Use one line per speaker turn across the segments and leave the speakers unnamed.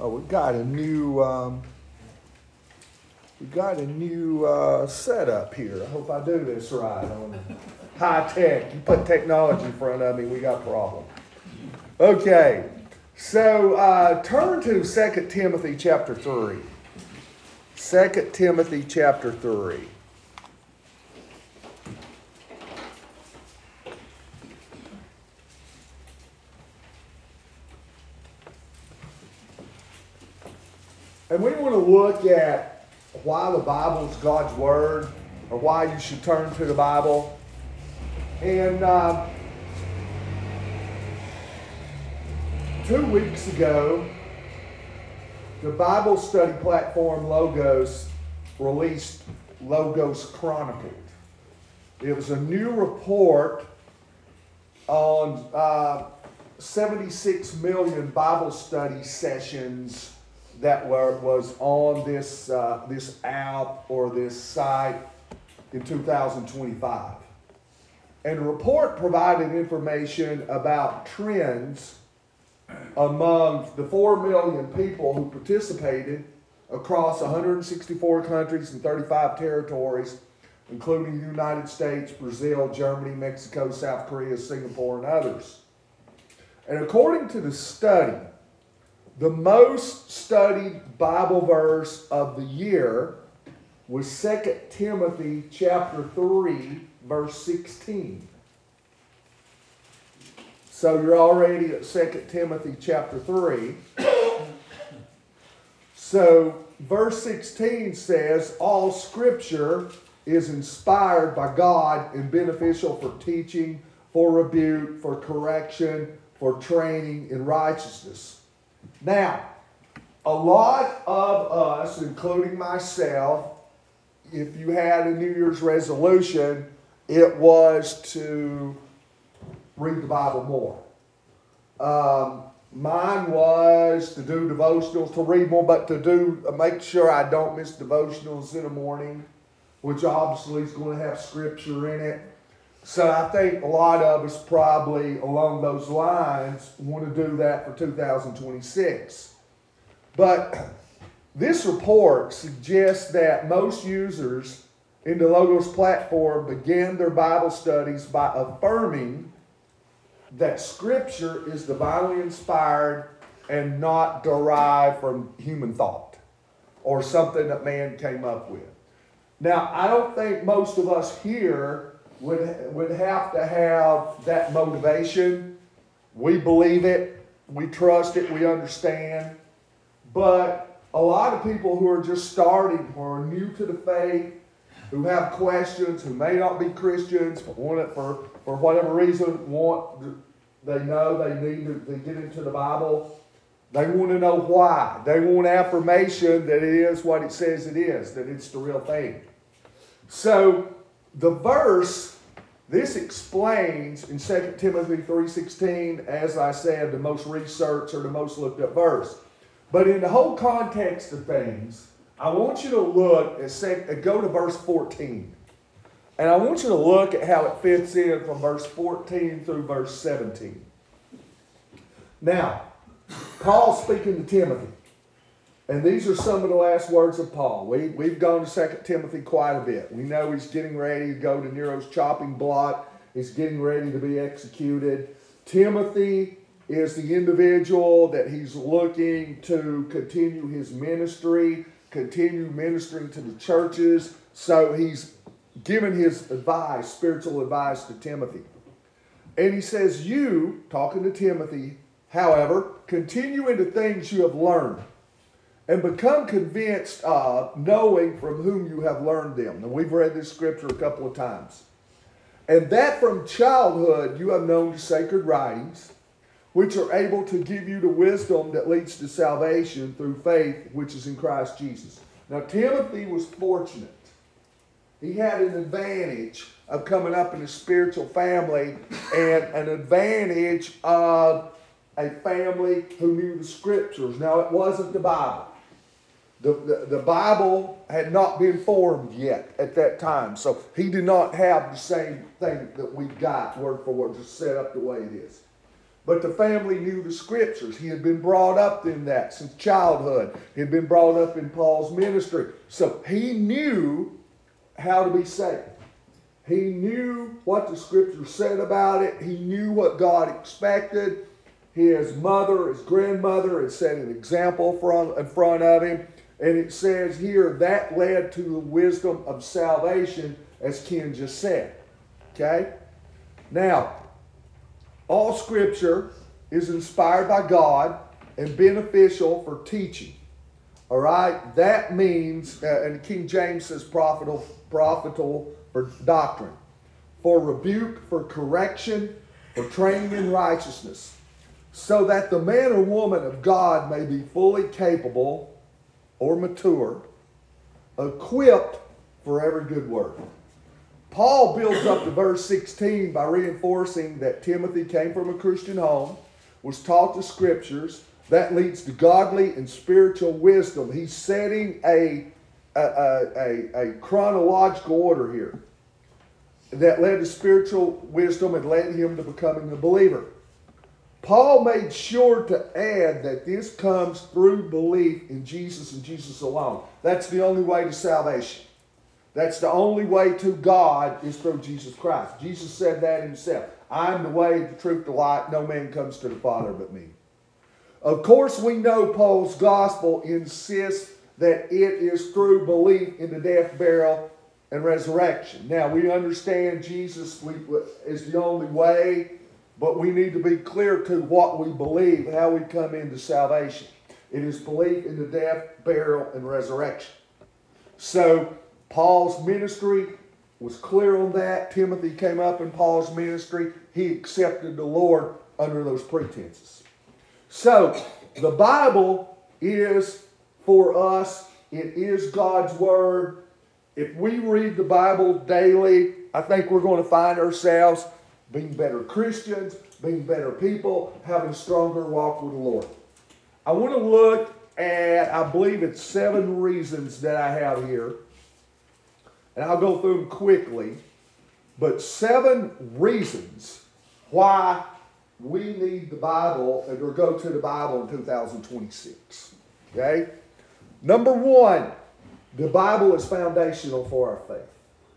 Oh, we got a new setup here. I hope I do this right on high tech. You put technology in front of me, we got a problem. Okay, so turn to 2 Timothy chapter 3. 2 Timothy chapter 3. And we want to look at why the Bible is God's Word, or why you should turn to the Bible. And 2 weeks ago, the Bible study platform Logos released Logos Chronicled. It was a new report on 76 million Bible study sessions that was on this app or this site in 2025. And the report provided information about trends among the 4 million people who participated across 164 countries and 35 territories, including the United States, Brazil, Germany, Mexico, South Korea, Singapore, and others. And according to the study, the most studied Bible verse of the year was 2 Timothy chapter 3, verse 16. So you're already at 2 Timothy chapter 3. So verse 16 says, all Scripture is inspired by God and beneficial for teaching, for rebuke, for correction, for training in righteousness. Now, a lot of us, including myself, if you had a New Year's resolution, it was to read the Bible more. Mine was to do devotionals, to read more, but to make sure I don't miss devotionals in the morning, which obviously is going to have Scripture in it. So I think a lot of us probably along those lines want to do that for 2026. But this report suggests that most users in the Logos platform began their Bible studies by affirming that Scripture is divinely inspired and not derived from human thought or something that man came up with. Now, I don't think most of us here would have to have that motivation. We believe it, we trust it, we understand. But a lot of people who are just starting, who are new to the faith, who have questions, who may not be Christians, but want it for whatever reason, they know they need to get into the Bible. They want to know why. They want affirmation that it is what it says it is, that it's the real thing. So the verse, this explains in 2 Timothy 3:16, as I said, the most researched or the most looked up verse. But in the whole context of things, I want you to look at, go to verse 14. And I want you to look at how it fits in from verse 14 through verse 17. Now, Paul's speaking to Timothy. And these are some of the last words of Paul. We've gone to 2 Timothy quite a bit. We know he's getting ready to go to Nero's chopping block. He's getting ready to be executed. Timothy is the individual that he's looking to continue his ministry, continue ministering to the churches. So he's given his advice, spiritual advice to Timothy. And he says, you, talking to Timothy, however, continue in the things you have learned and become convinced of knowing from whom you have learned them. And we've read this scripture a couple of times. And that from childhood you have known the sacred writings, which are able to give you the wisdom that leads to salvation through faith, which is in Christ Jesus. Now, Timothy was fortunate. He had an advantage of coming up in a spiritual family and an advantage of a family who knew the Scriptures. Now, it wasn't the Bible. The Bible had not been formed yet at that time. So he did not have the same thing that we've got, word for word, just set up the way it is. But the family knew the scriptures. He had been brought up in that since childhood. He had been brought up in Paul's ministry. So he knew how to be saved. He knew what the scripture said about it. He knew what God expected. His mother, his grandmother had set an example in front of him. And it says here that led to the wisdom of salvation, as Ken just said. Okay? Now, all scripture is inspired by God and beneficial for teaching. All right? That means, and King James says profitable for doctrine, for rebuke, for correction, for training in righteousness, so that the man or woman of God may be fully capable or mature, equipped for every good work. Paul builds up to verse 16 by reinforcing that Timothy came from a Christian home, was taught the scriptures. That leads to godly and spiritual wisdom. He's setting a chronological order here that led to spiritual wisdom and led him to becoming a believer. Paul made sure to add that this comes through belief in Jesus and Jesus alone. That's the only way to salvation. That's the only way to God is through Jesus Christ. Jesus said that himself. I'm the way, the truth, the light. No man comes to the Father but me. Of course, we know Paul's gospel insists that it is through belief in the death, burial, and resurrection. Now, we understand Jesus is the only way, but we need to be clear to what we believe, how we come into salvation. It is belief in the death, burial, and resurrection. So, Paul's ministry was clear on that. Timothy came up in Paul's ministry. He accepted the Lord under those pretenses. So, the Bible is for us. It is God's Word. If we read the Bible daily, I think we're going to find ourselves being better Christians, being better people, having a stronger walk with the Lord. I want to look at, I believe it's 7 reasons that I have here. And I'll go through them quickly. But 7 reasons why we need the Bible or go to the Bible in 2026. Okay? Number 1, the Bible is foundational for our faith.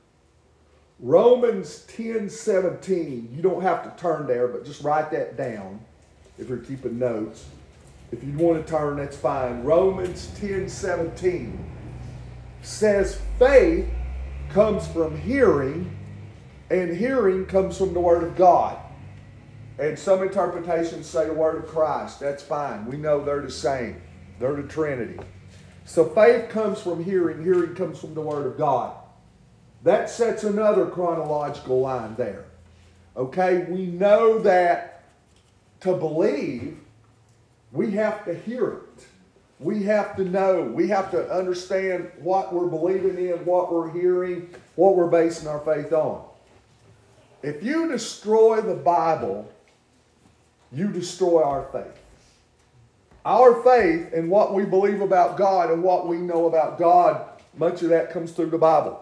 Romans 10:17. You don't have to turn there, but just write that down if you're keeping notes. If you want to turn, that's fine. Romans 10:17 says faith comes from hearing, and hearing comes from the Word of God. And some interpretations say the Word of Christ. That's fine. We know they're the same. They're the Trinity. So faith comes from hearing. Hearing comes from the Word of God. That sets another chronological line there. Okay? We know that to believe, we have to hear it. We have to know. We have to understand what we're believing in, what we're hearing, what we're basing our faith on. If you destroy the Bible, you destroy our faith. Our faith and what we believe about God and what we know about God, much of that comes through the Bible.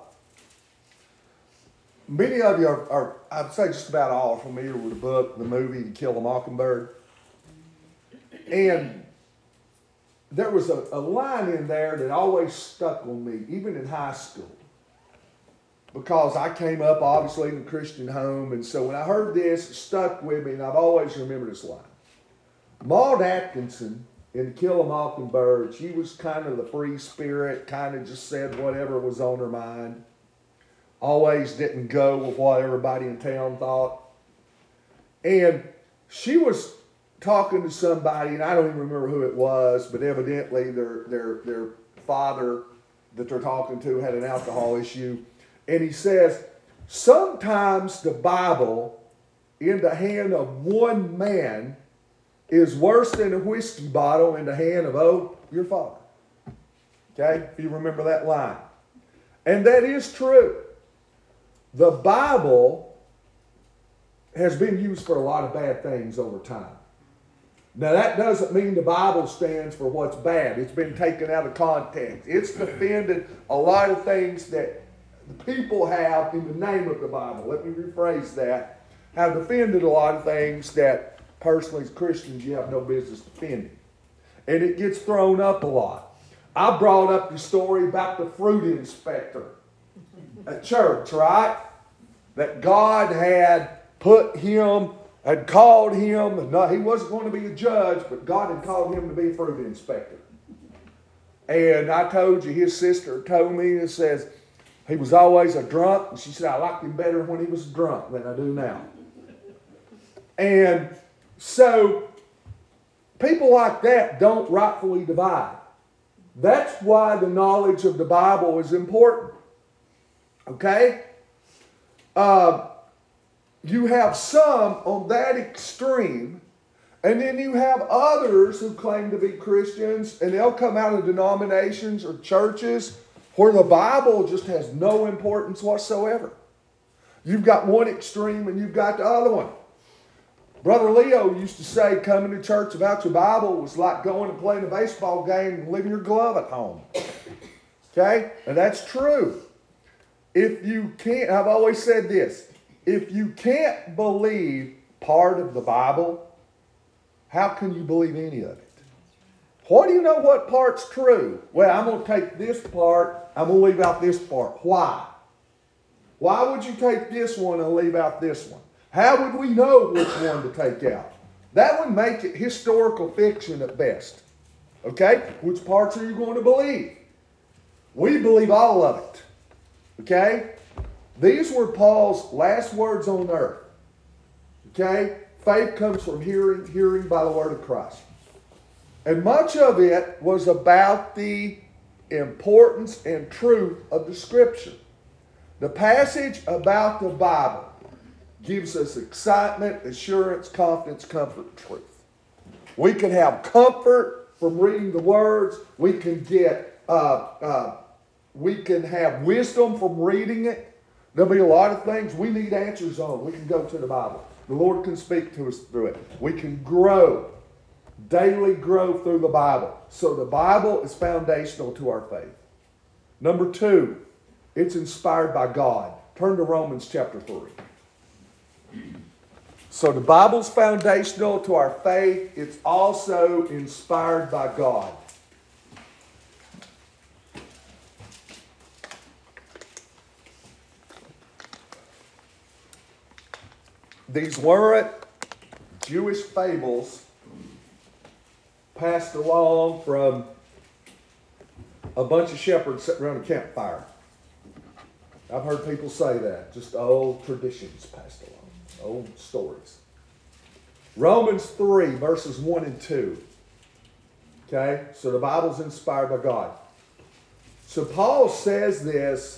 Many of you are I'd say just about all, familiar with the book, the movie, To Kill a Mockingbird. And there was a line in there that always stuck on me, even in high school. Because I came up, obviously, in a Christian home. And so when I heard this, it stuck with me, and I've always remembered this line. Maude Atkinson, in To Kill a Mockingbird, she was kind of the free spirit, kind of just said whatever was on her mind. Always didn't go with what everybody in town thought. And she was talking to somebody, and I don't even remember who it was, but evidently their father that they're talking to had an alcohol issue. And he says, sometimes the Bible in the hand of one man is worse than a whiskey bottle in the hand of, your father. Okay? If you remember that line. And that is true. The Bible has been used for a lot of bad things over time. Now, that doesn't mean the Bible stands for what's bad. It's been taken out of context. It's defended a lot of things that the people have in the name of the Bible. Let me rephrase that. Have defended a lot of things that personally as Christians, you have no business defending. And it gets thrown up a lot. I brought up the story about the fruit inspector at church, right? That God had put him, had called him, and he wasn't going to be a judge, but God had called him to be a fruit inspector. And I told you, his sister told me, it says, he was always a drunk. And she said, I liked him better when he was drunk than I do now. And so, people like that don't rightfully divide. That's why the knowledge of the Bible is important. Okay? You have some on that extreme, and then you have others who claim to be Christians, and they'll come out of denominations or churches where the Bible just has no importance whatsoever. You've got one extreme and you've got the other one. Brother Leo used to say coming to church without your Bible was like going and playing a baseball game and leaving your glove at home. Okay? And that's true. If you can't, I've always said this, if you can't believe part of the Bible, how can you believe any of it? Why do you know what part's true? Well, I'm going to take this part, I'm going to leave out this part. Why? Why would you take this one and leave out this one? How would we know which one to take out? That would make it historical fiction at best. Okay? Which parts are you going to believe? We believe all of it. Okay? These were Paul's last words on earth. Okay? Faith comes from hearing, hearing by the word of Christ. And much of it was about the importance and truth of the Scripture. The passage about the Bible gives us excitement, assurance, confidence, comfort, and truth. We can have comfort from reading the words. We can get, we can have wisdom from reading it. There'll be a lot of things we need answers on. We can go to the Bible. The Lord can speak to us through it. We can grow, daily grow through the Bible. So the Bible is foundational to our faith. Number 2, it's inspired by God. Turn to Romans chapter 3. So the Bible's foundational to our faith. It's also inspired by God. These weren't Jewish fables passed along from a bunch of shepherds sitting around a campfire. I've heard people say that. Just old traditions passed along. Old stories. Romans 3, verses 1 and 2. Okay? So the Bible's inspired by God. So Paul says this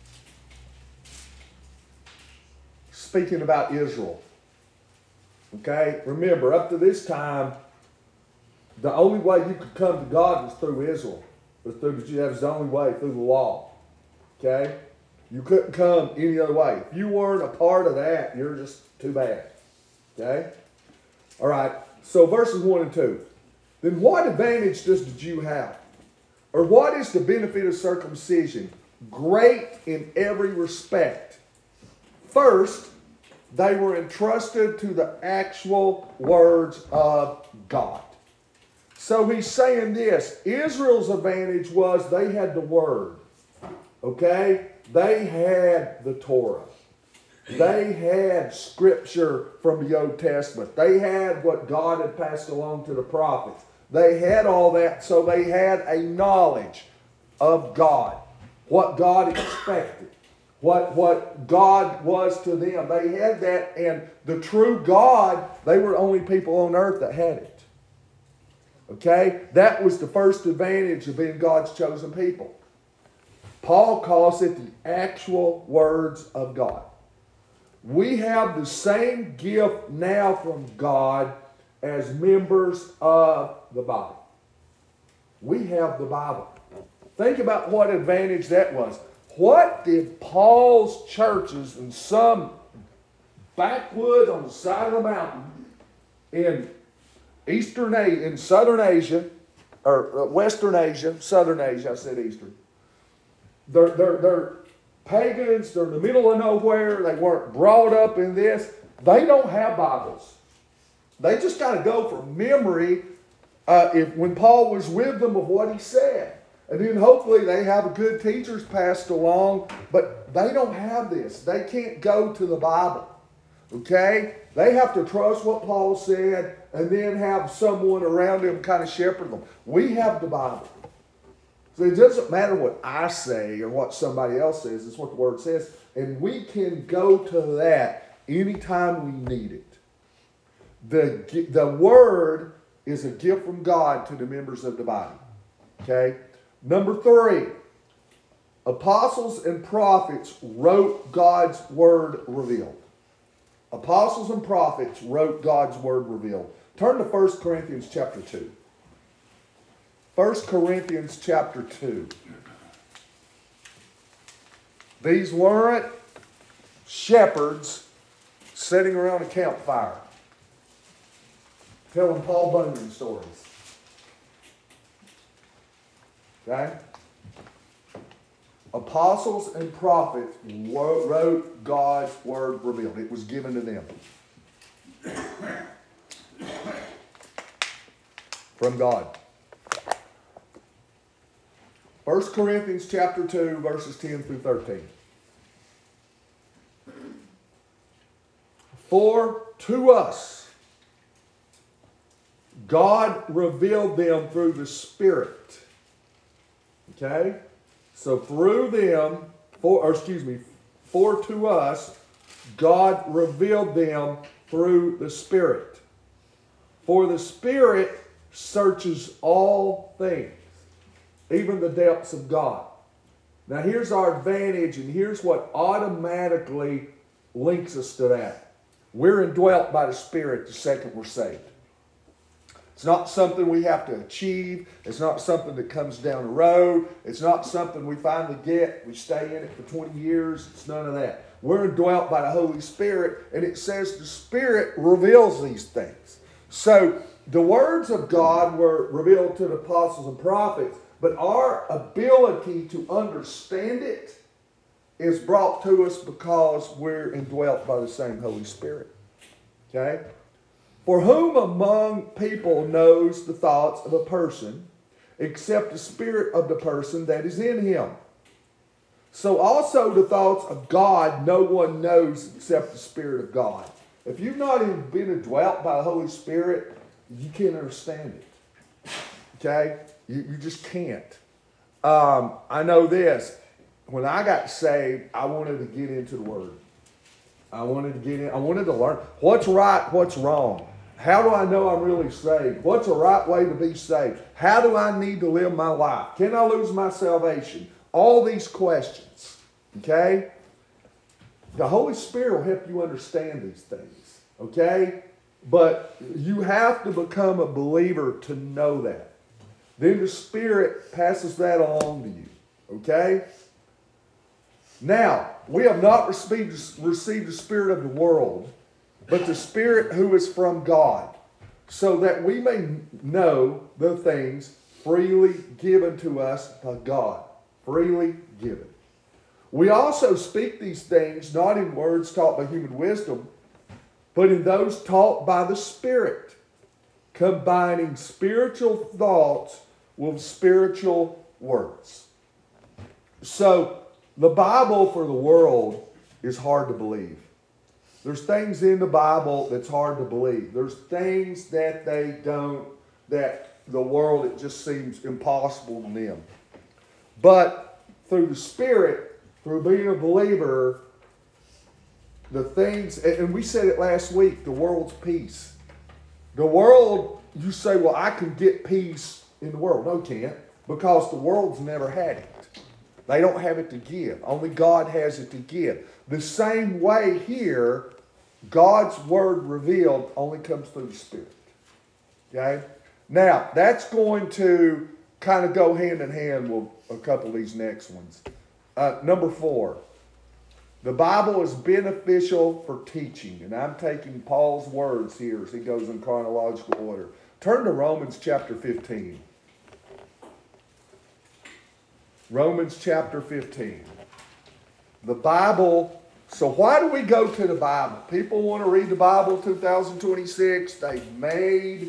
speaking about Israel. Okay? Remember, up to this time, the only way you could come to God was through Israel. That was the only way, through the law. Okay? You couldn't come any other way. If you weren't a part of that, you're just too bad. Okay? All right. So verses 1 and 2. Then what advantage does the Jew have? Or what is the benefit of circumcision? Great in every respect. First, they were entrusted to the actual words of God. So he's saying this. Israel's advantage was they had the Word. Okay? They had the Torah. They had Scripture from the Old Testament. They had what God had passed along to the prophets. They had all that, so they had a knowledge of God. What God expected. What God was to them. They had that, and the true God, they were the only people on earth that had it. Okay? That was the first advantage of being God's chosen people. Paul calls it the actual words of God. We have the same gift now from God as members of the body. We have the Bible. Think about what advantage that was. What did Paul's churches in some backwoods on the side of the mountain in Southern Asia, or Western Asia, Southern Asia, I said Eastern. They're pagans, they're in the middle of nowhere, they weren't brought up in this. They don't have Bibles. They just got to go from memory when Paul was with them of what he said. And then hopefully they have a good teachers passed along, but they don't have this. They can't go to the Bible. Okay? They have to trust what Paul said and then have someone around them kind of shepherd them. We have the Bible. So it doesn't matter what I say or what somebody else says. It's what the Word says. And we can go to that anytime we need it. The Word is a gift from God to the members of the body. Okay? Number 3, apostles and prophets wrote God's Word revealed. Apostles and prophets wrote God's Word revealed. Turn to 1 Corinthians chapter 2. 1 Corinthians chapter 2. These weren't shepherds sitting around a campfire telling Paul Bunyan stories. Okay? Apostles and prophets wrote God's Word revealed. It was given to them. From God. 1 Corinthians chapter 2, verses 10 through 13. For to us, God revealed them through the Spirit. Okay? So through them, for to us, God revealed them through the Spirit. For the Spirit searches all things, even the depths of God. Now here's our advantage, and here's what automatically links us to that. We're indwelt by the Spirit the second we're saved. It's not something we have to achieve. It's not something that comes down the road. It's not something we finally get. We stay in it for 20 years. It's none of that. We're indwelt by the Holy Spirit, and it says the Spirit reveals these things. So the words of God were revealed to the apostles and prophets, but our ability to understand it is brought to us because we're indwelt by the same Holy Spirit. Okay? For whom among people knows the thoughts of a person, except the spirit of the person that is in him? So also the thoughts of God no one knows except the Spirit of God. If you've not even been indwelt by the Holy Spirit, you can't understand it. Okay? You just can't. I know this. When I got saved, I wanted to get into the Word. I wanted to learn what's right, what's wrong. How do I know I'm really saved? What's the right way to be saved? How do I need to live my life? Can I lose my salvation? All these questions. Okay? The Holy Spirit will help you understand these things. Okay? But you have to become a believer to know that. Then the Spirit passes that along to you. Okay? Now, we have not received the spirit of the world, but the Spirit who is from God, so that we may know the things freely given to us by God. Freely given. We also speak these things not in words taught by human wisdom, but in those taught by the Spirit, combining spiritual thoughts with spiritual words. So, the Bible for the world is hard to believe. There's things in the Bible that's hard to believe. There's things that the world, it just seems impossible to them. But through the Spirit, through being a believer, the things, and we said it last week, the world's peace. The world, you say, well, I can get peace in the world. No, you can't, because the world's never had it. They don't have it to give. Only God has it to give. The same way here, God's Word revealed only comes through the Spirit. Okay? Now, that's going to kind of go hand in hand with a couple of these next ones. Number 4. The Bible is beneficial for teaching. And I'm taking Paul's words here as he goes in chronological order. Turn to Romans chapter 15. Romans chapter 15. The Bible So why do we go to the Bible? People want to read the Bible 2026. They've made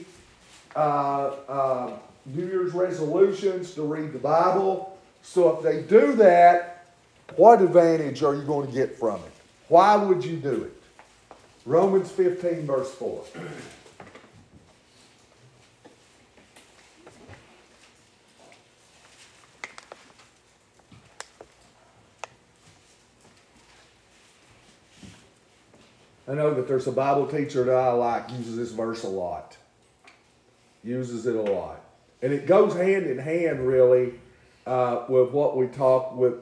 New Year's resolutions to read the Bible. So if they do that, what advantage are you going to get from it? Why would you do it? Romans 15, verse 4. I know that there's a Bible teacher that I like, uses this verse a lot. Uses it a lot. And it goes hand in hand, really, with what we talked with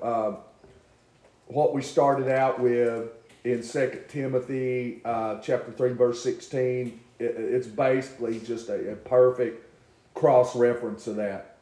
what we started out with in 2 Timothy chapter 3, verse 16. It's basically just a perfect cross-reference of that.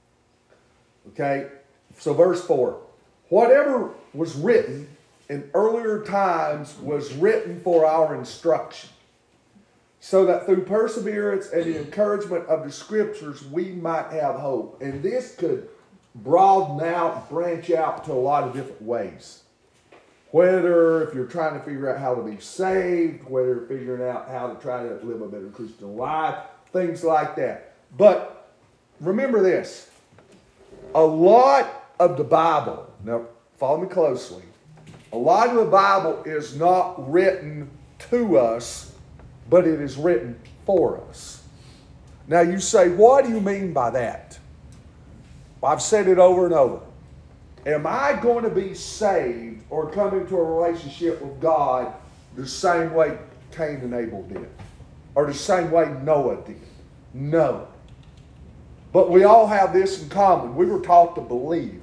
Okay? So verse 4. Whatever was written in earlier times was written for our instruction, so that through perseverance and the encouragement of the Scriptures we might have hope. And this could broaden out, branch out to a lot of different ways. Whether if you're trying to figure out how to be saved, whether you're figuring out how to try to live a better Christian life, things like that. But remember this, a lot of the Bible, now follow me closely, a lot of the Bible is not written to us, but it is written for us. Now you say, what do you mean by that? Well, I've said it over and over. Am I going to be saved or come into a relationship with God the same way Cain and Abel did? Or the same way Noah did? No. But we all have this in common. We were taught to believe.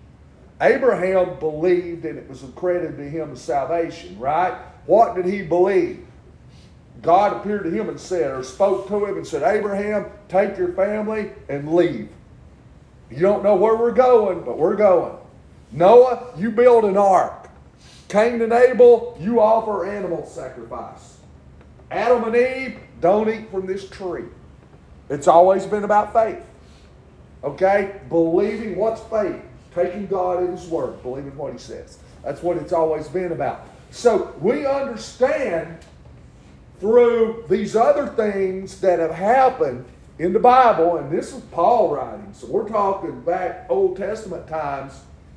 Abraham believed and it was accredited to him as salvation, right? What did he believe? God appeared to him and said, or spoke to him and said, Abraham, take your family and leave. You don't know where we're going, but we're going. Noah, you build an ark. Cain and Abel, you offer animal sacrifice. Adam and Eve, don't eat from this tree. It's always been about faith. Okay? Believing, what's faith? Taking God at His word, believing what He says. That's what it's always been about. So we understand through these other things that have happened in the Bible, and this is Paul writing, so we're talking back Old Testament times.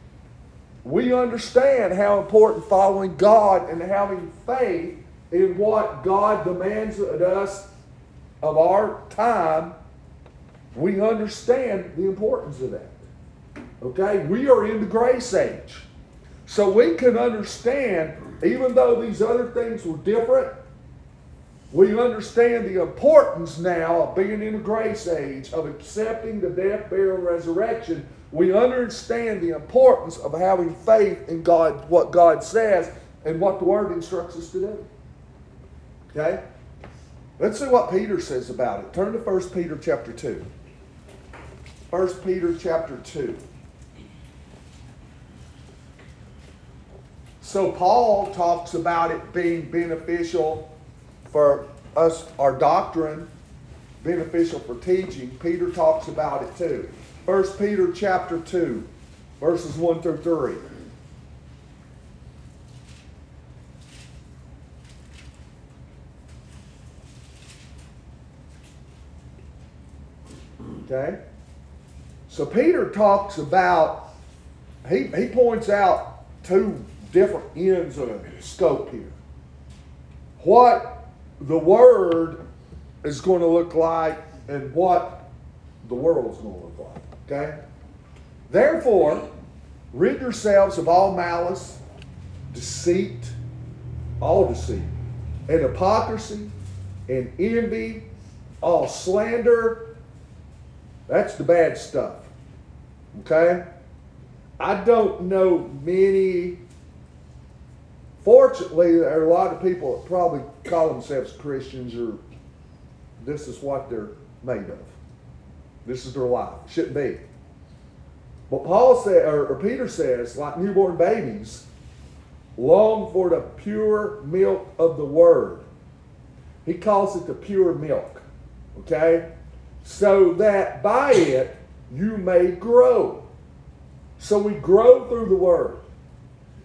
We understand how important following God and having faith in what God demands of us of our time. We understand the importance of that. Okay? We are in the grace age. So we can understand, even though these other things were different, we understand the importance now of being in the grace age, of accepting the death, burial, and resurrection. We understand the importance of having faith in God, what God says, and what the Word instructs us to do. Okay? Let's see what Peter says about it. Turn to 1 Peter chapter 2. 1 Peter chapter 2. So Paul talks about it being beneficial for us, our doctrine, beneficial for teaching. Peter talks about it too. 1 Peter chapter 2, verses 1 through 3. Okay? So Peter talks about, he points out two different ends of the scope here. What the Word is going to look like and what the world is going to look like. Okay? Therefore, rid yourselves of all malice, deceit, all deceit, and hypocrisy, and envy, all slander. That's the bad stuff. Okay? I don't know many. Fortunately, there are a lot of people that probably call themselves Christians, or this is what they're made of. This is their life. Shouldn't be. But Paul said, or Peter says, like newborn babies, long for the pure milk of the Word. He calls it the pure milk. Okay? So that by it you may grow. So we grow through the Word.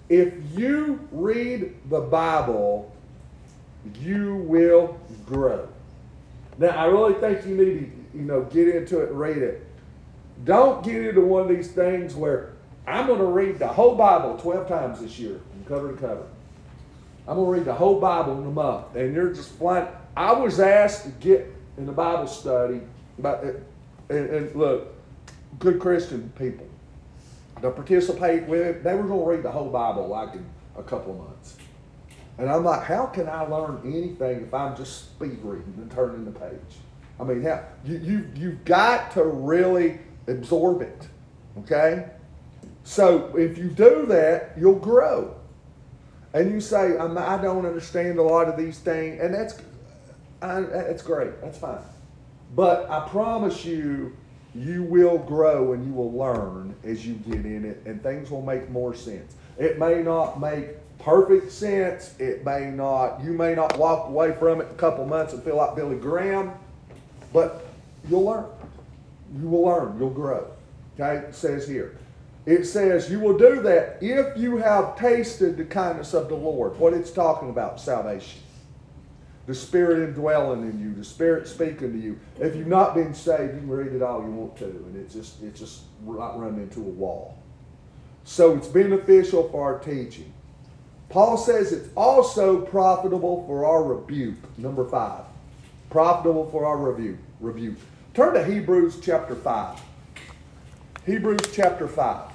If you read the Bible, you will grow. Now, I really think you need to, get into it and read it. Don't get into one of these things where I'm going to read the whole Bible 12 times this year, from cover to cover. I'm going to read the whole Bible in a month, and you're just flying. I was asked to get in the Bible study, and look, good Christian people to participate with it. They were going to read the whole Bible like in a couple of months. And I'm like, how can I learn anything if I'm just speed reading and turning the page? I mean, you've got to really absorb it, okay? So if you do that, you'll grow. And you say, I don't understand a lot of these things, and that's great, that's fine. But I promise you, you will grow and you will learn as you get in it, and things will make more sense. It may not make perfect sense. You may not walk away from it in a couple months and feel like Billy Graham, but you'll learn. You will learn. You'll grow. Okay? It says here. It says you will do that if you have tasted the kindness of the Lord. What it's talking about, salvation. The Spirit indwelling in you, the Spirit speaking to you. If you've not been saved, you can read it all you want to, and it's just not running into a wall. So it's beneficial for our teaching. Paul says it's also profitable for our rebuke. Number 5. Profitable for our rebuke. Turn to Hebrews chapter 5. Hebrews chapter 5.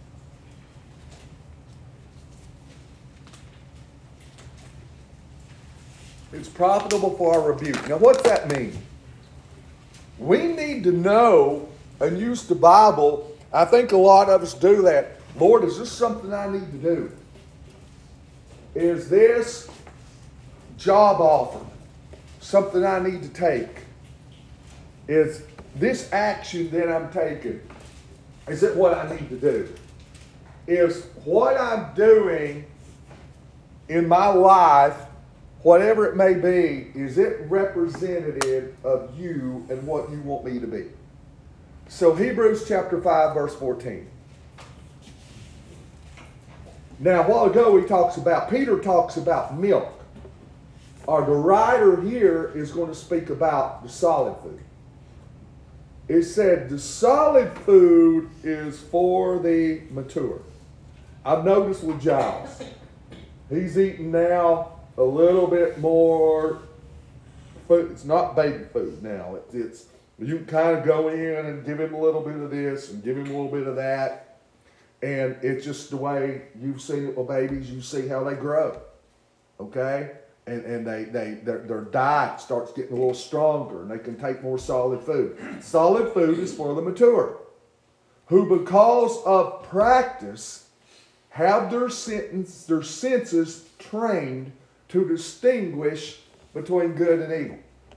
It's profitable for our rebuke. Now, what's that mean? We need to know and use the Bible. I think a lot of us do that. Lord, is this something I need to do? Is this job offer something I need to take? Is this action that I'm taking, is it what I need to do? Is what I'm doing in my life, whatever it may be, is it representative of you and what you want me to be? So Hebrews chapter 5, verse 14. Now, a while ago, Peter talks about milk. The writer here is going to speak about the solid food. It said the solid food is for the mature. I've noticed with Giles, he's eating now a little bit more food. It's not baby food now. It's you can kind of go in and give him a little bit of this and give him a little bit of that. And it's just the way you've seen it with babies. You see how they grow, okay? And their diet starts getting a little stronger, and they can take more solid food. Solid food is for the mature, who because of practice have their senses trained to distinguish between good and evil.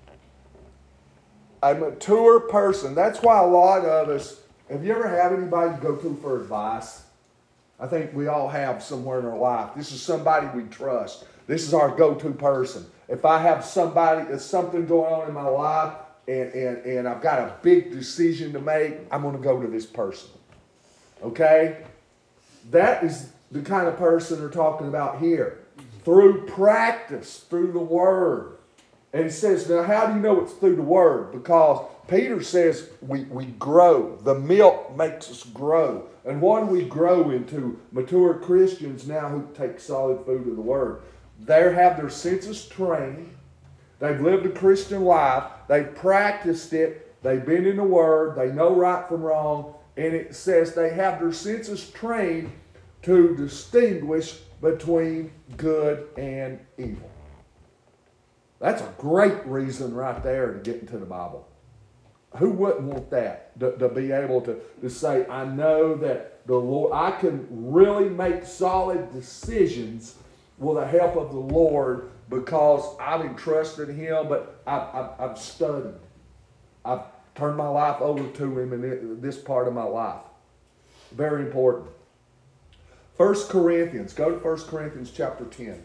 A mature person. That's why a lot of us. Have you ever had anybody to go to for advice? I think we all have somewhere in our life. This is somebody we trust. This is our go-to person. If I have something going on in my life and I've got a big decision to make, I'm going to go to this person. Okay? That is the kind of person they're talking about here. Through practice, through the Word. And it says, now how do you know it's through the Word? Because Peter says we grow. The milk makes us grow. And what do we grow into? Mature Christians now who take solid food of the Word. They have their senses trained. They've lived a Christian life. They've practiced it. They've been in the Word. They know right from wrong. And it says they have their senses trained to distinguish between good and evil. That's a great reason right there to get into the Bible. Who wouldn't want that? To be able to say, I know that the Lord, I can really make solid decisions with the help of the Lord because I've entrusted Him, but I've studied. I've turned my life over to Him in this part of my life. Very important. 1 Corinthians. Go to 1 Corinthians chapter 10.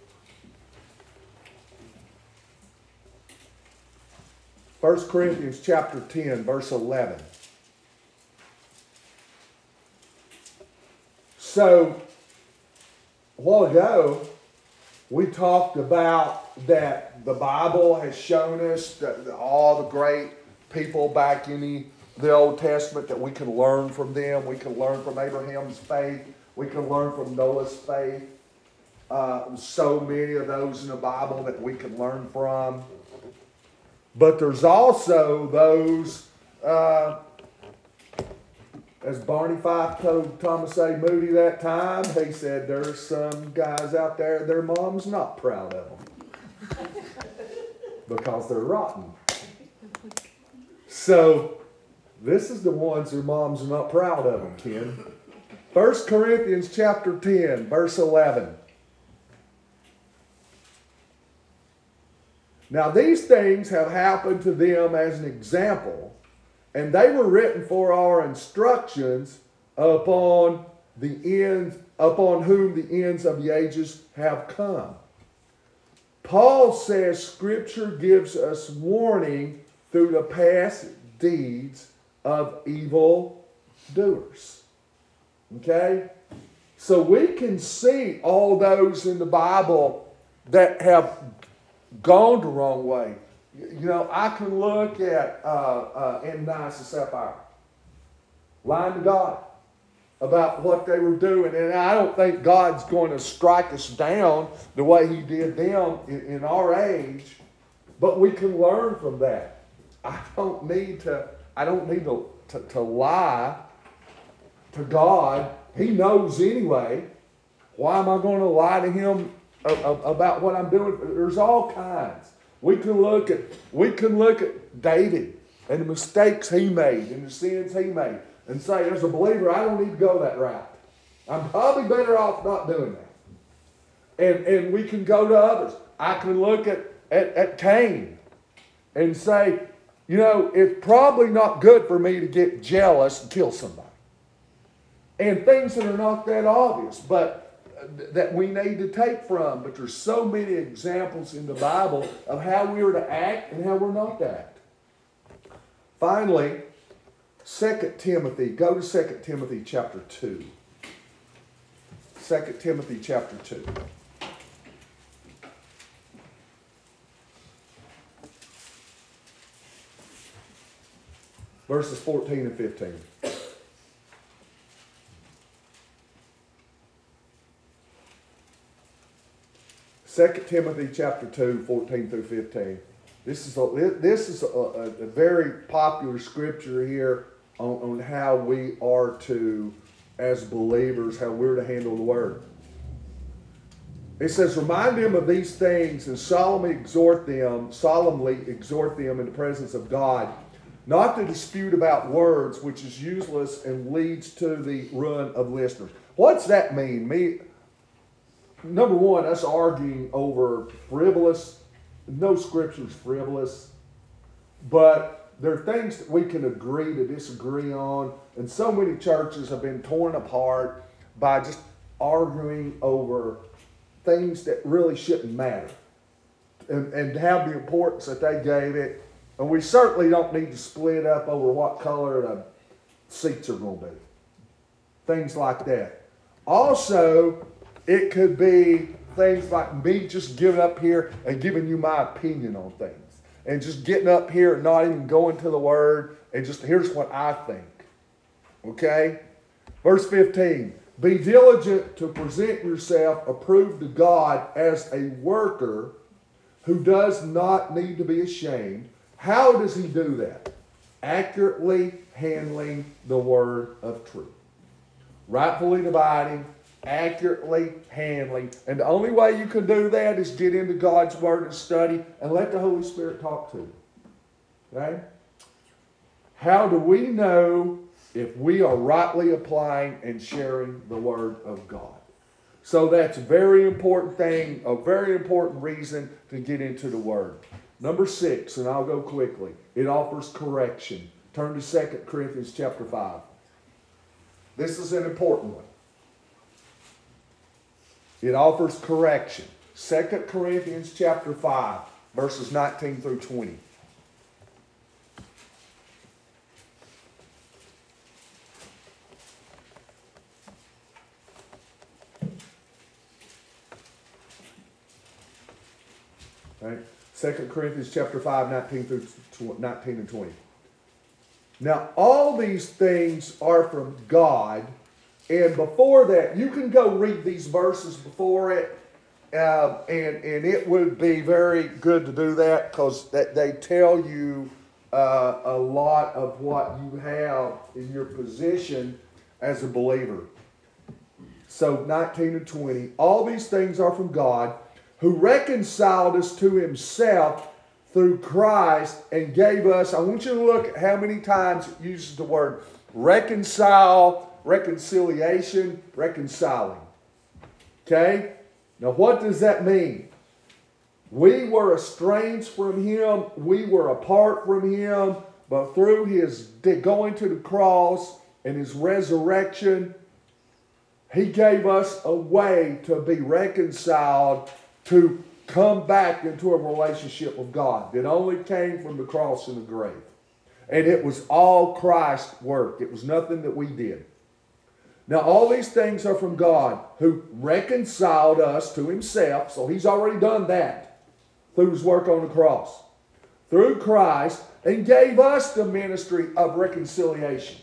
1 Corinthians chapter 10, verse 11. So, while ago, we talked about that the Bible has shown us that all the great people back in the Old Testament, that we can learn from them. We can learn from Abraham's faith. We can learn from Noah's faith. So many of those in the Bible that we can learn from. But there's also those, as Barney Fife told Thomas A. Moody that time, he said there's some guys out there their mom's not proud of them because they're rotten. So this is the ones their moms are not proud of them, Ken. 1 Corinthians chapter 10, verse 11. Now these things have happened to them as an example, and they were written for our instructions upon whom the ends of the ages have come. Paul says Scripture gives us warning through the past deeds of evil doers. Okay? So we can see all those in the Bible that have gone the wrong way. You know, I can look at Ananias and Sapphira lying to God about what they were doing. And I don't think God's going to strike us down the way he did them in our age, but we can learn from that. I don't need to lie to God. He knows anyway. Why am I going to lie to him about what I'm doing? There's all kinds. We can look at David and the mistakes he made and the sins he made and say, as a believer, I don't need to go that route. I'm probably better off not doing that. And we can go to others. I can look at Cain and say, you know, it's probably not good for me to get jealous and kill somebody. And things that are not that obvious, but that we need to take from. But there's so many examples in the Bible of how we are to act and how we're not to act. Finally, 2 Timothy. Go to 2 Timothy chapter 2. 2 Timothy chapter 2. Verses 14 and 15. 2 Timothy chapter 2, 14 through 15. This is a very popular scripture here on how we are to, as believers, how we're to handle the word. It says, remind them of these things and solemnly exhort them in the presence of God, not to dispute about words, which is useless and leads to the ruin of listeners. What's that mean? Number one, us arguing over frivolous. No scripture's frivolous, but there are things that we can agree to disagree on, and so many churches have been torn apart by just arguing over things that really shouldn't matter and have the importance that they gave it. And we certainly don't need to split up over what color the seats are going to be. Things like that. Also, it could be things like me just giving up here and giving you my opinion on things. And just getting up here and not even going to the Word and just here's what I think. Okay? Verse 15. Be diligent to present yourself approved to God as a worker who does not need to be ashamed. How does he do that? Accurately handling the word of truth. Rightfully dividing, accurately handling. And the only way you can do that is get into God's word and study and let the Holy Spirit talk to you. Okay? How do we know if we are rightly applying and sharing the word of God? So that's a very important thing, a very important reason to get into the word. Number 6, and I'll go quickly. It offers correction. Turn to 2 Corinthians chapter 5. This is an important one. It offers correction. 2 Corinthians chapter 5, verses 19 through 20. Right? 2 Corinthians chapter 5, 19 and 20. Now, all these things are from God. And before that, you can go read these verses before it. And it would be very good to do that because they tell you a lot of what you have in your position as a believer. So 19 and 20, all these things are from God, who reconciled us to himself through Christ and gave us, I want you to look at how many times it uses the word reconcile, reconciliation, reconciling. Okay? Now what does that mean? We were estranged from him, we were apart from him, but through his going to the cross and his resurrection, he gave us a way to be reconciled, to come back into a relationship with God that only came from the cross and the grave. And it was all Christ's work. It was nothing that we did. Now, all these things are from God, who reconciled us to himself. So he's already done that through his work on the cross. Through Christ, and gave us the ministry of reconciliation.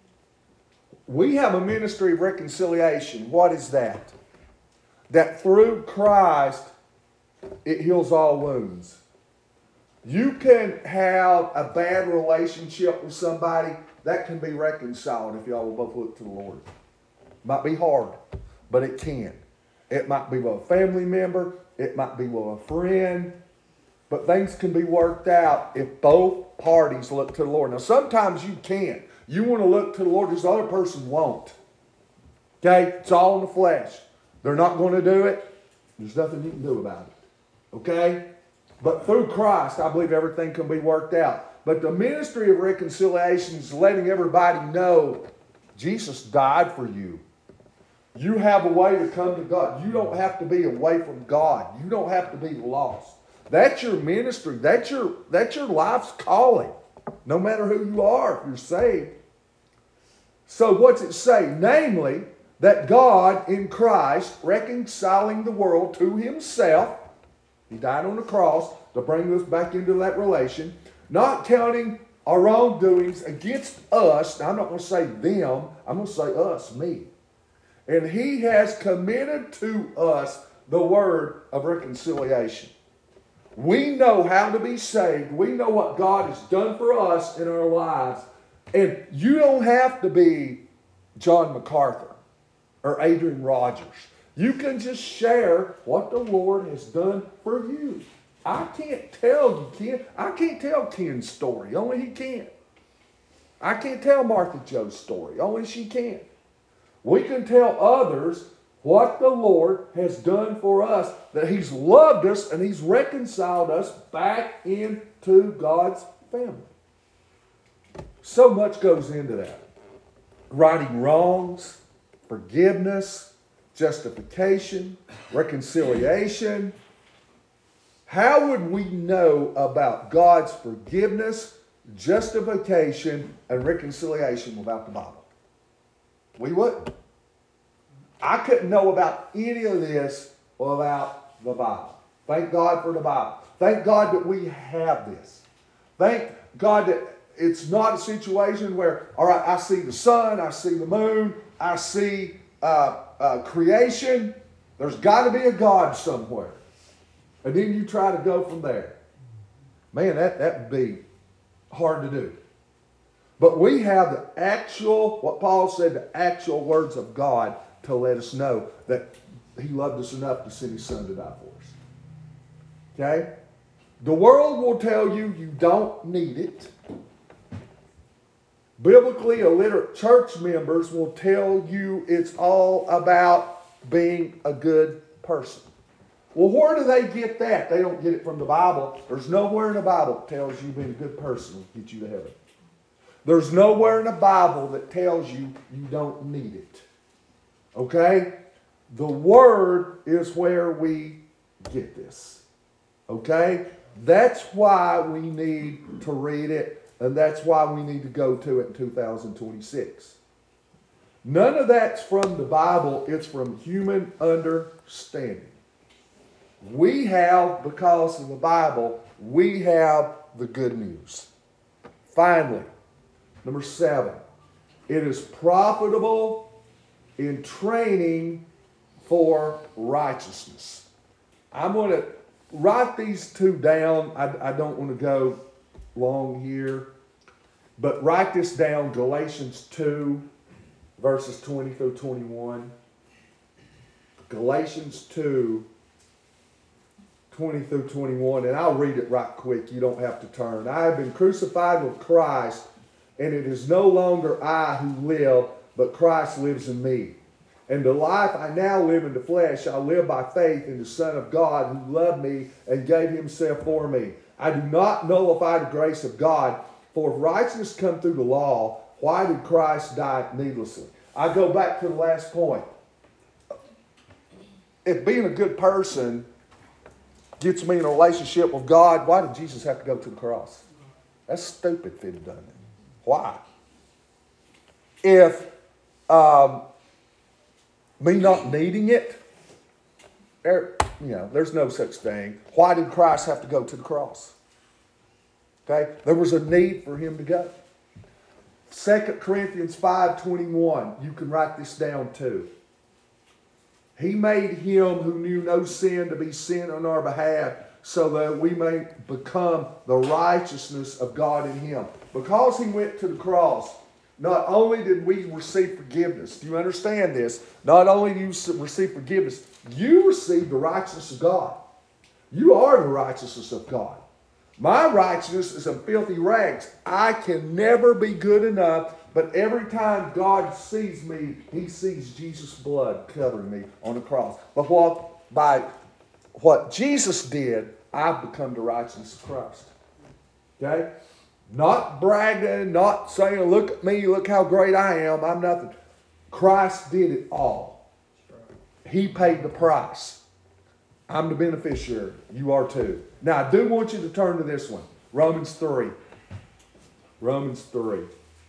We have a ministry of reconciliation. What is that? That through Christ, it heals all wounds. You can have a bad relationship with somebody that can be reconciled if y'all will both look to the Lord. Might be hard, but it can. It might be with a family member. It might be with a friend. But things can be worked out if both parties look to the Lord. Now, sometimes you can't. You want to look to the Lord, this other person won't. Okay? It's all in the flesh. They're not going to do it. There's nothing you can do about it. Okay? But through Christ, I believe everything can be worked out. But the ministry of reconciliation is letting everybody know Jesus died for you. You have a way to come to God. You don't have to be away from God. You don't have to be lost. That's your ministry. That's your life's calling. No matter who you are, if you're saved. So what's it say? Namely, that God in Christ, reconciling the world to himself, he died on the cross to bring us back into that relation, not counting our wrongdoings against us. Now, I'm not going to say them. I'm going to say us, me. And he has committed to us the word of reconciliation. We know how to be saved. We know what God has done for us in our lives. And you don't have to be John MacArthur or Adrian Rogers. You can just share what the Lord has done for you. I can't tell you, Ken. I can't tell Ken's story. Only he can. I can't tell Martha Jo's story. Only she can. We can tell others what the Lord has done for us, that he's loved us and he's reconciled us back into God's family. So much goes into that. Righting wrongs, forgiveness, justification, reconciliation. How would we know about God's forgiveness, justification, and reconciliation without the Bible? We wouldn't. I couldn't know about any of this without the Bible. Thank God for the Bible. Thank God that we have this. Thank God that it's not a situation where, all right, I see the sun, I see the moon, I see creation. There's got to be a God somewhere. And then you try to go from there. Man, that would be hard to do. But we have the actual, what Paul said, the actual words of God to let us know that he loved us enough to send his son to die for us. Okay? The world will tell you you don't need it. Biblically illiterate church members will tell you it's all about being a good person. Well, where do they get that? They don't get it from the Bible. There's nowhere in the Bible that tells you being a good person will get you to heaven. There's nowhere in the Bible that tells you you don't need it. Okay? The Word is where we get this. Okay? That's why we need to read it, and that's why we need to go to it in 2026. None of that's from the Bible. It's from human understanding. We have, because of the Bible, we have the good news. Finally, number 7, it is profitable in training for righteousness. I'm going to write these two down. I don't want to go long here, but write this down, Galatians 2, verses 20 through 21. Galatians 2, 20 through 21, and I'll read it right quick. You don't have to turn. I have been crucified with Christ, and it is no longer I who live, but Christ lives in me. And the life I now live in the flesh, I live by faith in the Son of God who loved me and gave himself for me. I do not nullify the grace of God, for if righteousness come through the law, why did Christ die needlessly? I go back to the last point. If being a good person gets me in a relationship with God, why did Jesus have to go to the cross? That's stupid if he'd have done it. Why? If me not needing it, there's no such thing. Why did Christ have to go to the cross? Okay? There was a need for him to go. 2 Corinthians 5:21. You can write this down too. He made him who knew no sin to be sin on our behalf, so that we may become the righteousness of God in him. Because he went to the cross, not only did we receive forgiveness, do you understand this? Not only do you receive forgiveness, you receive the righteousness of God. You are the righteousness of God. My righteousness is in filthy rags. I can never be good enough, but every time God sees me, he sees Jesus' blood covering me on the cross. But by what Jesus did, I've become the righteousness of Christ. Okay? Not bragging, not saying, look at me, look how great I am, I'm nothing. Christ did it all. He paid the price. I'm the beneficiary. You are too. Now, I do want you to turn to this one. Romans 3. Romans 3.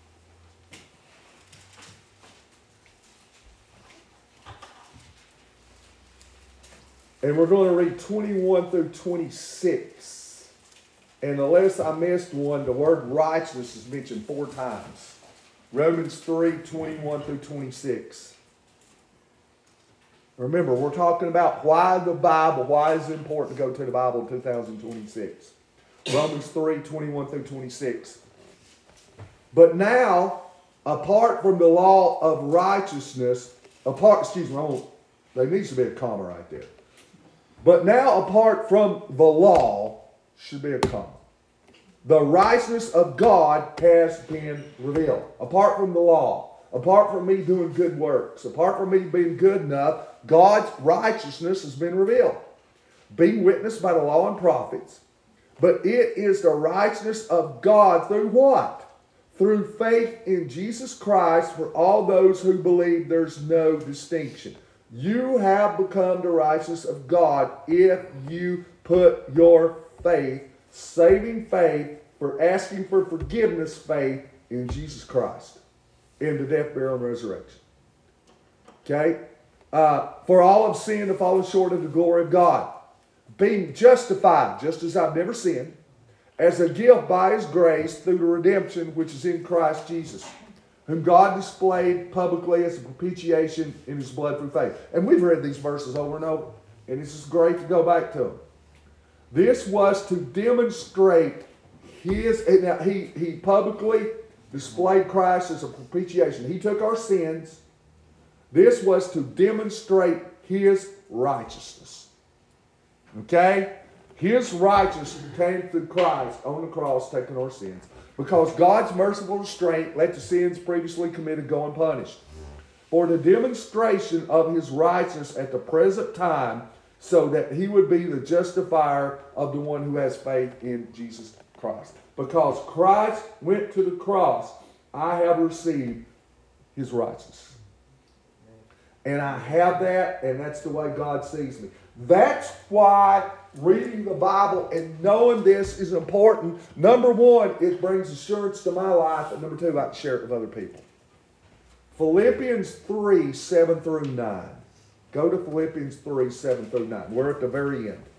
And we're going to read 21 through 26. And unless I missed one, the word righteousness is mentioned 4 times. Romans 3, 21 through 26. Remember, we're talking about why the Bible, why is it important to go to the Bible in 2026. Romans 3, 21 through 26. But now, apart from the law of righteousness, there needs to be a comma right there. But now, apart from the law, should be a comma. The righteousness of God has been revealed. Apart from the law, apart from me doing good works, apart from me being good enough, God's righteousness has been revealed, being witnessed by the law and prophets. But it is the righteousness of God through what? Through faith in Jesus Christ for all those who believe. There's no distinction. You have become the righteousness of God if you put your faith, saving faith, for asking for forgiveness, faith in Jesus Christ, in the death, burial, and resurrection. Okay? For all have sinned and fallen short of the glory of God, being justified, just as I've never sinned, as a gift by his grace through the redemption which is in Christ Jesus, whom God displayed publicly as a propitiation in his blood through faith. And we've read these verses over and over, and it's just great to go back to them. This was to demonstrate he publicly displayed Christ as a propitiation. He took our sins. This was to demonstrate his righteousness. Okay? His righteousness came through Christ on the cross, taking our sins. Because God's merciful restraint let the sins previously committed go unpunished. For the demonstration of his righteousness at the present time, so that he would be the justifier of the one who has faith in Jesus Christ. Because Christ went to the cross, I have received his righteousness. And I have that, and that's the way God sees me. That's why reading the Bible and knowing this is important. Number one, it brings assurance to my life. And number two, I can share it with other people. Philippians 3, 7 through 9. Go to Philippians 3, 7 through 9. We're at the very end.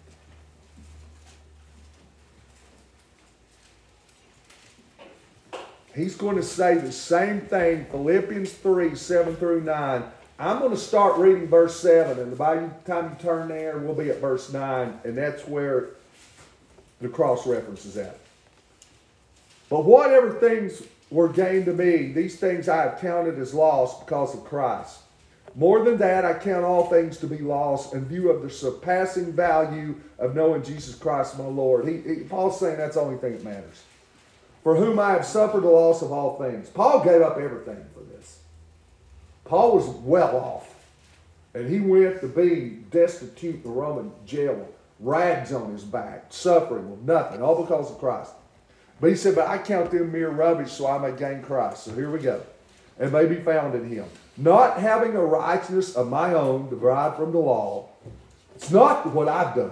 He's going to say the same thing, Philippians 3, 7 through 9. I'm going to start reading verse 7, and by the time you turn there, we'll be at verse 9, and that's where the cross reference is at. But whatever things were gained to me, these things I have counted as loss because of Christ. More than that, I count all things to be lost in view of the surpassing value of knowing Jesus Christ my Lord. Paul's saying that's the only thing that matters. For whom I have suffered the loss of all things. Paul gave up everything for this. Paul was well off. And he went to be destitute in the Roman jail, rags on his back, suffering with nothing, all because of Christ. But he said, but I count them mere rubbish so I may gain Christ. So here we go. And may be found in him. Not having a righteousness of my own derived from the law. It's not what I've done,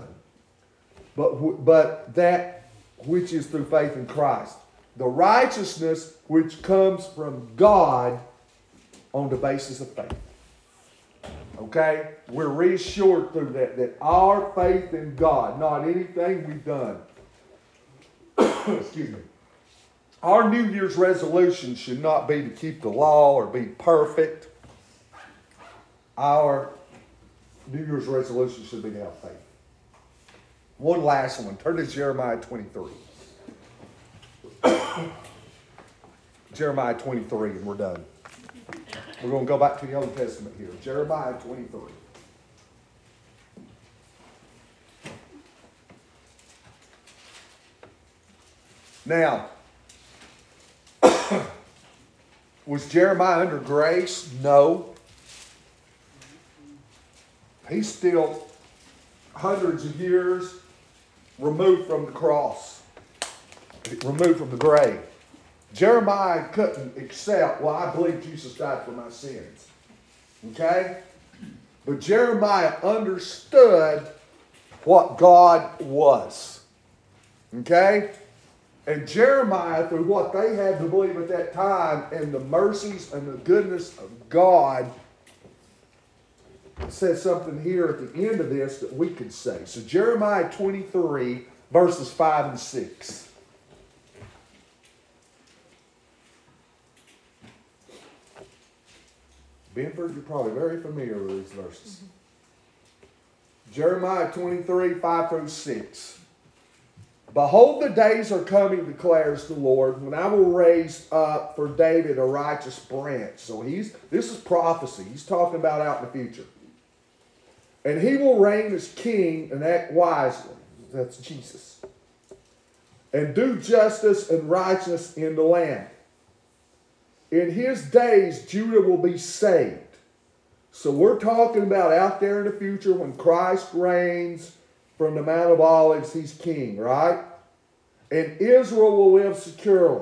but that which is through faith in Christ. The righteousness which comes from God on the basis of faith. Okay? We're reassured through that our faith in God, not anything we've done. Excuse me. Our New Year's resolution should not be to keep the law or be perfect. Our New Year's resolution should be to have faith. One last one. Turn to Jeremiah 23. Jeremiah 23, and we're done. We're going to go back to the Old Testament here. Jeremiah 23. Now, was Jeremiah under grace? No. He's still hundreds of years removed from the cross, removed from the grave. Jeremiah couldn't accept, well, I believe Jesus died for my sins. Okay? But Jeremiah understood what God was. Okay? And Jeremiah, through what they had to believe at that time and the mercies and the goodness of God, says something here at the end of this that we could say. So Jeremiah 23, verses 5 and 6. Benford, you're probably very familiar with these verses. Jeremiah 23, 5 through 6. Behold, the days are coming, declares the Lord, when I will raise up for David a righteous branch. So this is prophecy. He's talking about out in the future. And he will reign as king and act wisely. That's Jesus. And do justice and righteousness in the land. In his days, Judah will be saved. So we're talking about out there in the future when Christ reigns from the Mount of Olives, he's king, right? And Israel will live securely.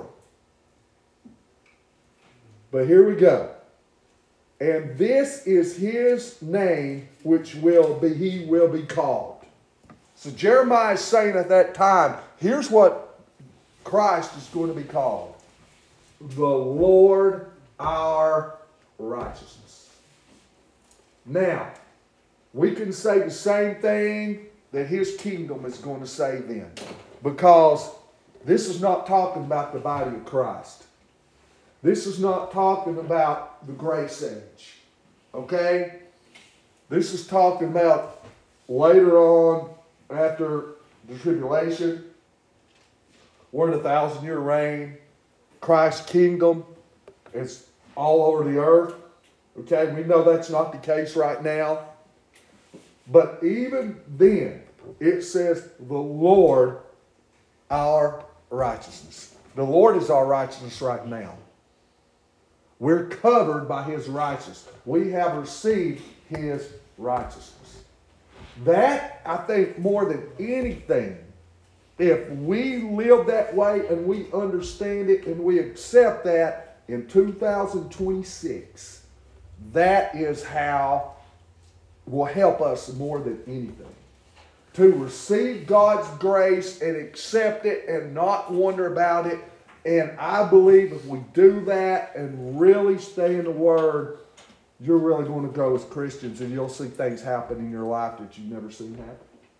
But here we go. And this is his name which he will be called. So Jeremiah is saying at that time, here's what Christ is going to be called. The Lord our righteousness. Now, we can say the same thing that his kingdom is going to say then. Because this is not talking about the body of Christ. This is not talking about the grace age. Okay? This is talking about later on, after the tribulation. We're in a 1,000-year reign. Christ's kingdom is all over the earth. Okay? We know that's not the case right now. But even then, it says, the Lord our righteousness. The Lord is our righteousness right now. We're covered by his righteousness. We have received his righteousness. That, I think, more than anything, if we live that way and we understand it and we accept that in 2026, that is how will help us more than anything. To receive God's grace and accept it and not wonder about it. And I believe if we do that and really stay in the Word, you're really going to grow as Christians, and you'll see things happen in your life that you've never seen happen.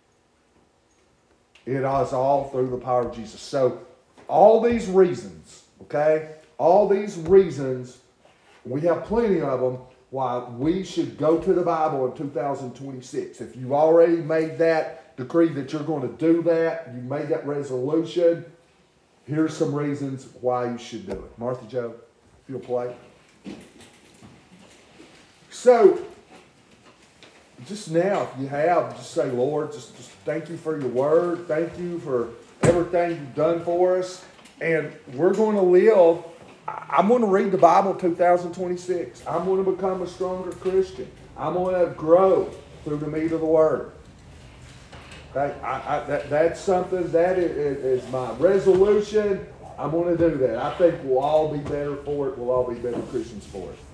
It is all through the power of Jesus. So, all these reasons, okay? All these reasons, we have plenty of them, why we should go to the Bible in 2026. If you've already made that decree that you're going to do that, you made that resolution, here's some reasons why you should do it. Martha Joe, if you'll play. So, just now, if you have, just say, Lord, just thank you for your word. Thank you for everything you've done for us. And we're going to live. I'm going to read the Bible in 2026. I'm going to become a stronger Christian. I'm going to grow through the meat of the word. That's something, that is my resolution. I'm going to do that. I think we'll all be better for it. We'll all be better Christians for it.